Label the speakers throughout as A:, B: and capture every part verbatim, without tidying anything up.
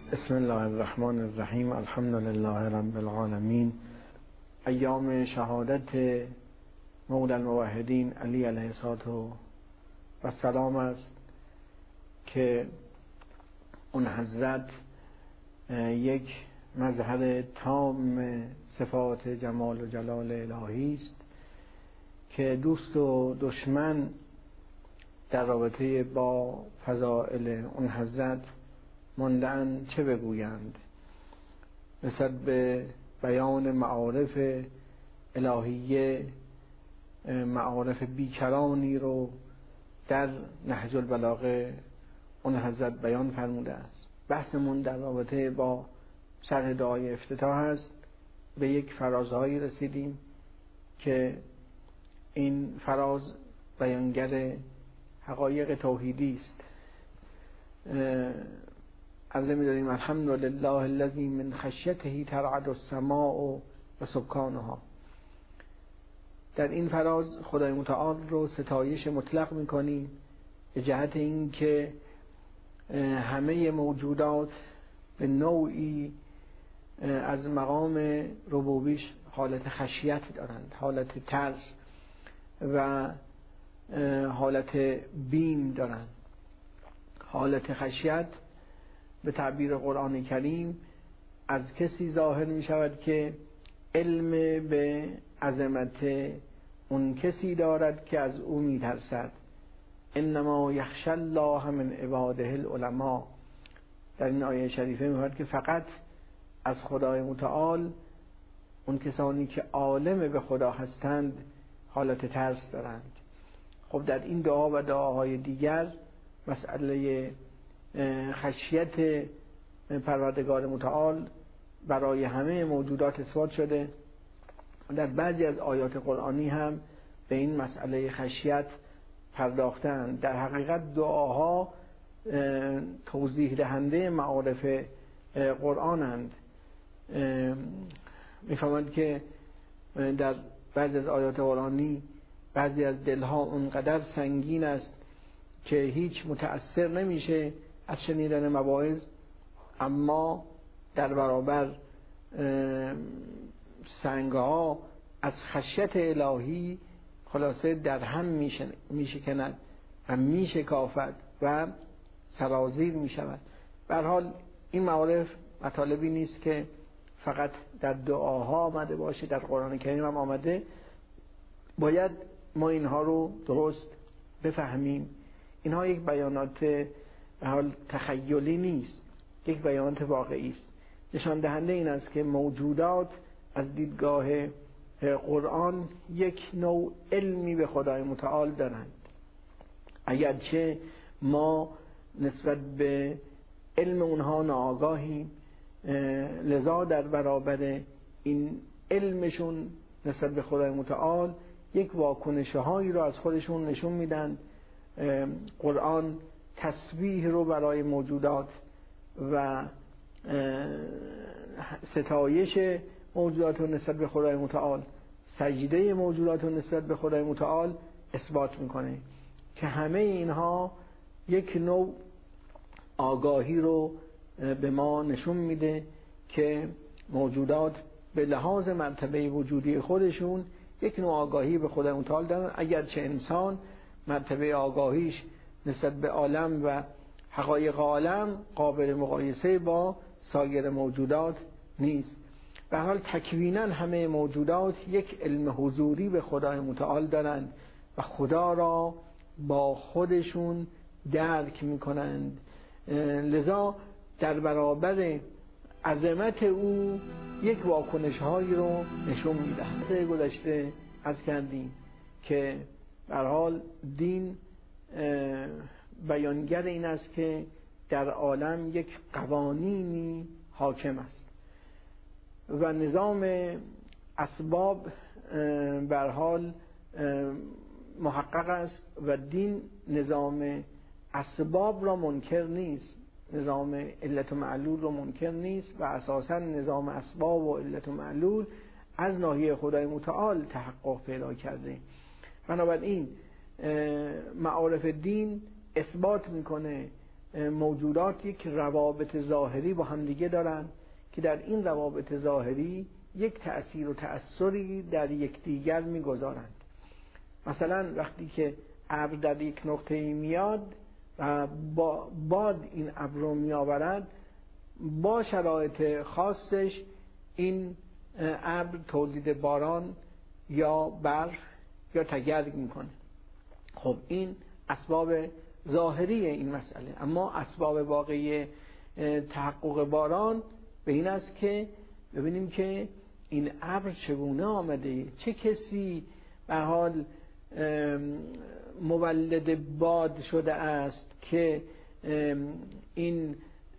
A: بسم الله الرحمن الرحیم. الحمد لله رب العالمین. ایام شهادت مولا الموحدین علی علیه الصلوة و السلام است که اون حضرت یک مظهر تام صفات جمال و جلال الهی است که دوست و دشمن در رابطه با فضائل اون حضرت ماندن چه بگویند. نسبت به بیان معارف الهیه، معارف بیکرانی رو در نهج البلاغه اون حضرت بیان فرموده است. بحثمون در رابطه با شرح دعای افتتاح است. به یک فرازهایی رسیدیم که این فراز بیانگر حقایق توحیدی است. عرض می داریم الحمدلله الذی من خشیته ترعد السماء و سکانها. در این فراز خدای متعال رو ستایش مطلق می کنیم به جهت این که همه موجودات به نوعی از مقام ربوبیش حالت خشیت دارند، حالت ترس و حالت بیم دارند. حالت خشیت به تعبیر قرآن کریم از کسی ظاهر می شود که علم به عظمت اون کسی دارد که از او می ترسد. انما یخشی الله من عباده العلماء. در این آیه شریفه می فرماید که فقط از خدای متعال اون کسانی که عالم به خدا هستند حالت ترس دارند. خب در این دعا و دعاهای دیگر مسئله خشیت پروردگار متعال برای همه موجودات اثبات شده. در بعضی از آیات قرآنی هم به این مسئله خشیت پرداختند. در حقیقت دعاها توضیح دهنده معارف قرآنند. می‌فرماید که در بعضی از آیات قرآنی بعضی از دلها اونقدر سنگین است که هیچ متأثر نمیشه از شنیدن مواعظ، اما در برابر سنگها از خشیت الهی خلاصه در هم میشکند و میشکافد و سرازیر میشود. به هر حال این معارف مطالبی نیست که فقط در دعاها آمده باشه، در قرآن کریم هم آمده. باید ما اینها رو درست بفهمیم. اینها یک بیانات به حال تخیلی نیست، یک بیانات واقعی است. نشان دهنده این است که موجودات از دیدگاه قرآن یک نوع علمی به خدای متعال دارند، اگرچه ما نسبت به علم اونها ناآگاهیم. لذا در برابر این علمشون نسبت به خدای متعال یک واکنش‌هایی رو از خودشون نشون میدن. قرآن تسبیح رو برای موجودات و ستایش موجودات رو نسبت به خدای متعال، سجده موجودات رو نسبت به خدای متعال اثبات میکنه که همه اینها یک نوع آگاهی رو به ما نشون میده که موجودات به لحاظ مرتبه وجودی خودشون یک نوع آگاهی به خدای متعال دارن، اگرچه انسان مرتبه آگاهیش نسبت به عالم و حقایق عالم قابل مقایسه با سایر موجودات نیست. به هر حال تکویناً همه موجودات یک علم حضوری به خدای متعال دارند و خدا را با خودشون درک میکنند. لذا در برابر عظمت او یک واکنش هایی رو نشون میدهند. گذشته از کردیم که به هر حال دین بیانگر این است که در عالم یک قوانینی حاکم است و نظام اسباب به هر حال محقق است و دین نظام اسباب را منکر نیست، نظام علت و معلول را منکر نیست و اساساً نظام اسباب و علت و معلول از ناحیه خدای متعال تحقق پیدا کرده. بنابراین معارف دین اثبات میکنه موجودات یک روابط ظاهری با هم دیگه دارن که در این روابط ظاهری یک تأثیر و تأثری در یکدیگر میگذارند. مثلا وقتی که ابر در یک نقطه میاد و با باد این ابر رو میآورد، با شرایط خاصش این ابر تولید باران یا برف یا تگرگ میکنه. خب این اسباب ظاهری این مسئله. اما اسباب واقعی تحقق باران به این است که ببینیم که این ابر چگونه آمده، چه کسی به حال مولد باد شده است که این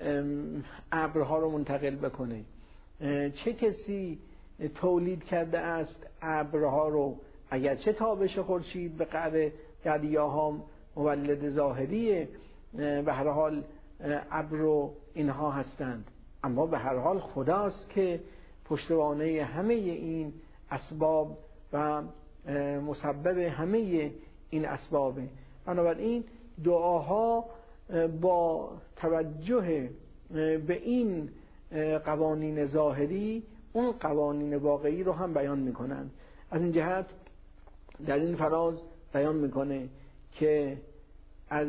A: ابرها رو منتقل بکنه، چه کسی تولید کرده است ابرها رو، اگرچه تابش خورشید به قعر دریاها مولد ظاهری به هر حال ابر و اینها هستند، اما به هر حال خداست که پشتوانه همه این اسباب و مسبب همه این اسبابه. بنابراین دعاها با توجه به این قوانین ظاهری اون قوانین واقعی رو هم بیان میکنند. از این جهت در این فراز بیان میکنه که از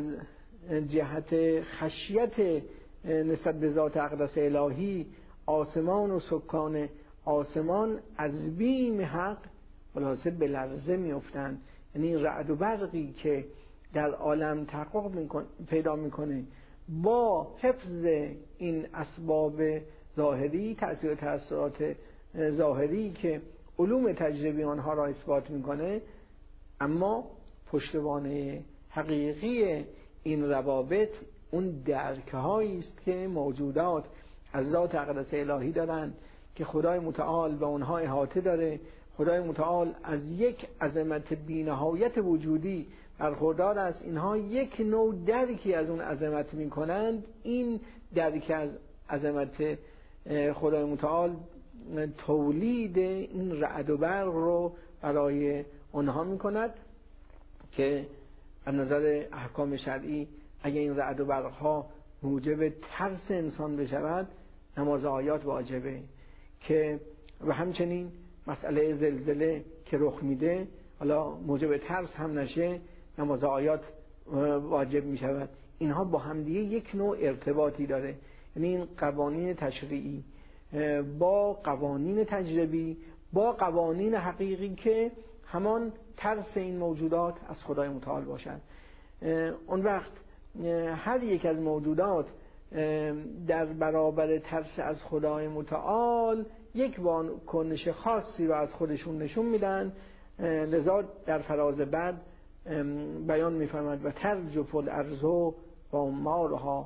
A: جهت خشیت نسبت به ذات اقدس الهی آسمان و سکان آسمان از بیم حق خلاصه به لرزه میافتند. یعنی رعد و برقی که در عالم تحقق میکن پیدا میکنه با حفظ این اسباب ظاهری، تأثیر و تأثیرات ظاهری که علوم تجربی آنها را اثبات میکنه، اما پشتوانه حقیقی این روابط اون درکهایی است که موجودات از ذات اقدس الهی دارند که خدای متعال به اونها احاطه داره. خدای متعال از یک عظمت بی‌نهایت وجودی برخوردار است. اینها یک نوع درکی از اون عظمت میکنند. این درک از عظمت خدای متعال تولید این رعد و برق رو برای اونها میکند که از نظر احکام شرعی اگه این رعد و برق ها موجب ترس انسان بشود، نماز آیات واجبه. که و همچنین مسئله زلزله که رخ میده حالا موجب ترس هم نشه، نماز آیات واجب میشود. اینها با همدیگه یک نوع ارتباطی داره. یعنی این قوانین تشریعی با قوانین تجربی با قوانین حقیقی که همان ترس این موجودات از خدای متعال باشد. اون وقت هر یک از موجودات در برابر ترس از خدای متعال یک واکنش خاصی رو از خودشون نشون میدن. لذا در فراز بعد بیان میفرماد و ترجف الارض و مارها،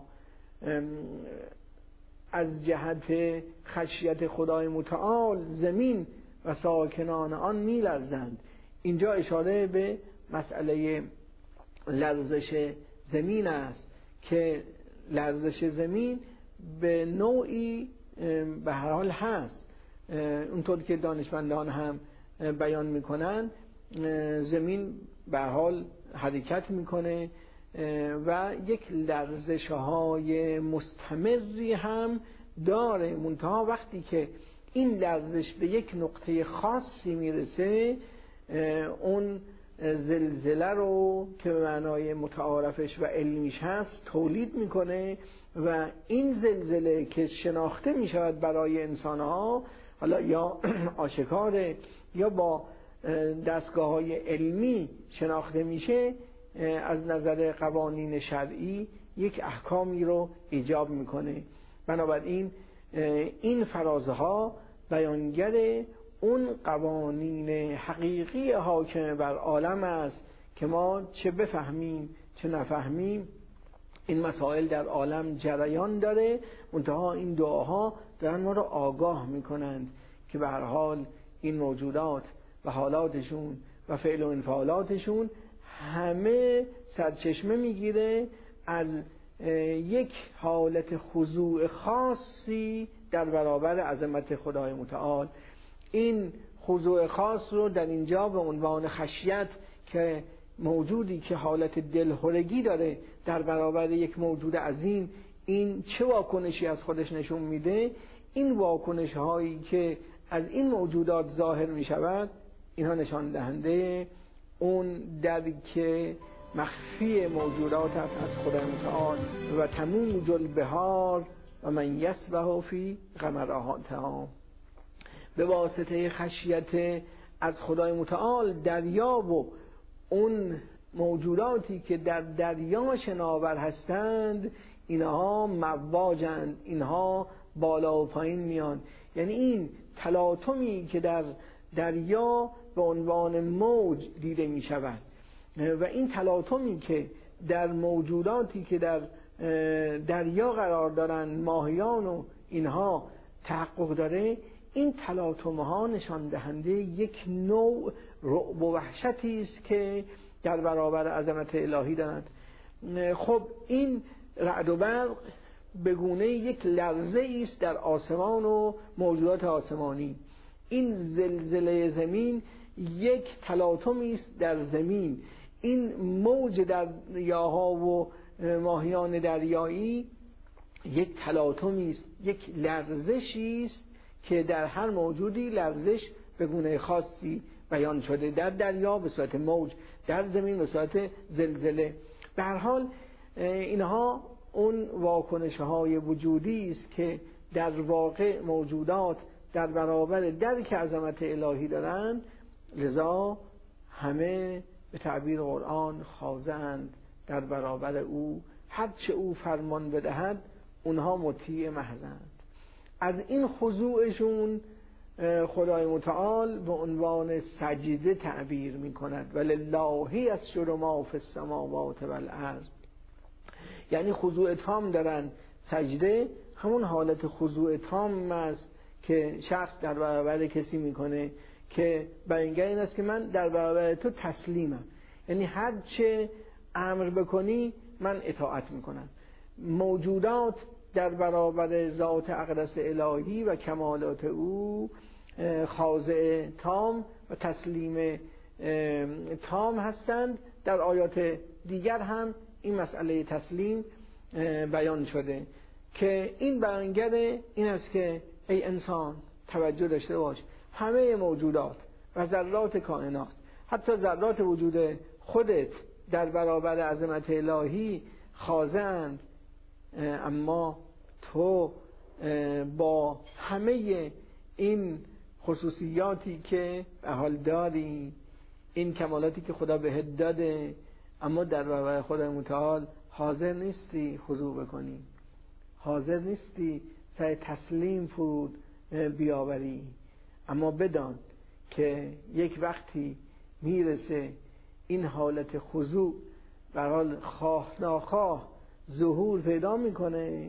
A: از جهت خشیت خدای متعال زمین و ساکنان آن میلرزند. اینجا اشاره به مسئله لرزش زمین است که لرزش زمین به نوعی به هر حال هست. اونطور که دانشمندان هم بیان میکنن زمین به هر حال حرکت میکنه و یک لرزش های مستمری هم داره. منتها وقتی که این لرزش به یک نقطه خاصی میرسه، اون زلزله رو که به معنای متعارفش و علمیش هست تولید میکنه و این زلزله که شناخته میشود برای انسانها، حالا یا آشکاره یا با دستگاه های علمی شناخته میشه، از نظر قوانین شرعی یک احکامی رو ایجاب میکنه. بنابراین این فرازها بیانگر اون قوانین حقیقی حاکم بر عالم است که ما چه بفهمیم چه نفهمیم این مسائل در عالم جریان داره. منتها این دعاها دارن ما رو آگاه میکنند که به هر حال این موجودات و حالاتشون و فعل و انفعالاتشون همه سرچشمه میگیره از یک حالت خضوع خاصی در برابر عظمت خدای متعال. این خضوع خاص رو در اینجا به عنوان خشیت که موجودی که حالت دلهرگی داره در برابر یک موجود عظیم، این چه واکنشی از خودش نشون میده؟ این واکنش هایی که از این موجودات ظاهر می شود، اینها نشان دهنده اون درک مخفی موجودات است از خدای متعال. و تموج البحار و من یسبح فی غمراتها، به واسطه خشیت از خدای متعال دریا و اون موجوداتی که در دریا شناور هستند، اینها مواجند، اینها بالا و پایین میان. یعنی این تلاطمی که در دریا به عنوان موج دیده می شود و این تلاطمی که در موجوداتی که در دریا قرار دارند، ماهیان و اینها، تحقق داره، این تلاطم ها نشان دهنده یک نوع رعب و وحشتی است که در برابر عظمت الهی دارند. خب این رعد و برق به گونه یک لرزه است در آسمان و موجودات آسمانی. این زلزله زمین یک تلاطمی است در زمین. این موج دریاها و ماهیان دریایی یک تلاطمی است، یک لرزشی است که در هر موجودی لرزش به گونه خاصی بیان شده، در دریا به صورت موج، در زمین به صورت زلزله. به هر حال اینها اون واکنش های وجودی است که در واقع موجودات در برابر درک عظمت الهی دارند، لذا همه به تعبیر قرآن خاضع‌اند در برابر او، هرچه او فرمان بدهد اونها مطیع محضند. از این خضوعشون خدای متعال به عنوان سجده تعبیر می کند، ولله یسجد ما فی السماوات والارض. یعنی خضوع تام دارن. سجده همون حالت خضوع تام است که شخص در برابر کسی میکنه که بیانگر این است که من در برابر تو تسلیمم، یعنی هر چه امر بکنی من اطاعت میکنم. موجودات در برابر ذات اقدس الهی و کمالات او خاضع تام و تسلیم تام هستند. در آیات دیگر هم این مسئله تسلیم بیان شده که این بیانگر این است که ای انسان توجه داشته باش، همه موجودات و ذرات کائنات، حتی ذرات وجود خودت در برابر عظمت الهی خاضع‌اند، اما تو با همه این خصوصیاتی که به حال داری، این کمالاتی که خدا بهت داده، اما در برابر خدای متعال حاضر نیستی خضوع بکنی، حاضر نیستی سر تسلیم فرود بیاوری. اما بدان که یک وقتی میرسه این حالت خضوع به حال خواه ناخواه ظهور پیدا میکنه،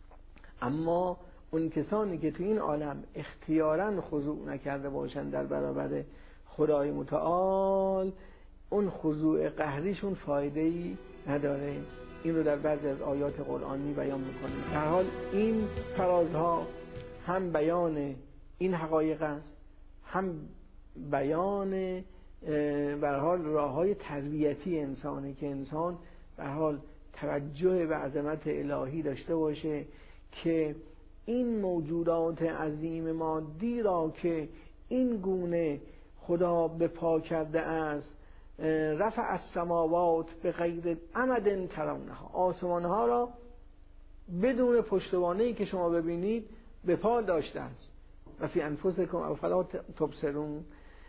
A: اما اون کسانی که تو این عالم اختیاراً خضوع نکرده باشن در برابر خدای متعال، اون خضوع قهریشون فایده‌ای نداره. این رو در بعضی از آیات قرآنی بیان میکنه. در حال این فرازها هم بیان این حقایق است، هم بیان به هر حال راههای تربیتی انسانه که انسان به هر حال توجه به عظمت الهی داشته باشه که این موجودات عظیم مادی را که این گونه خدا به پا کرده است، رفع السماوات به غیر عمد ترونها، آسمانها را بدون پشتوانه‌ای که شما ببینید به پا داشته است. و فی انفسکم افلا تبصرون،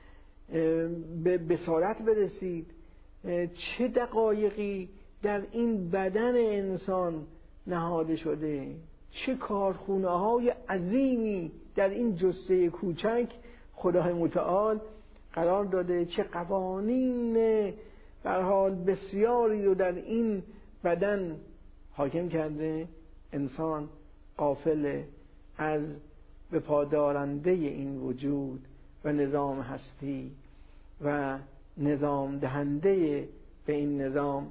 A: به بصارت برسید چه دقایقی در این بدن انسان نهاده شده، چه کارخونه های عظیمی در این جثه کوچک خدای متعال قرار داده، چه قوانین به هر حال بسیاری رو در این بدن حاکم کرده. انسان غافل از به پادارنده این وجود و نظام هستی و نظام دهنده به این نظام.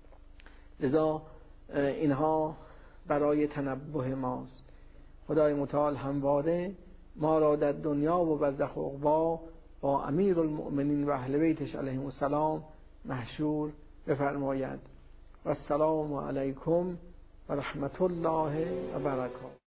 A: لذا اینها برای تنبه ماست. خدای متعال همواره ما را در دنیا و برزخ و عقبی با امیر المؤمنین و اهل بیتش علیهم السلام محشور بفرماید. و السلام علیکم و رحمت الله و برکاته.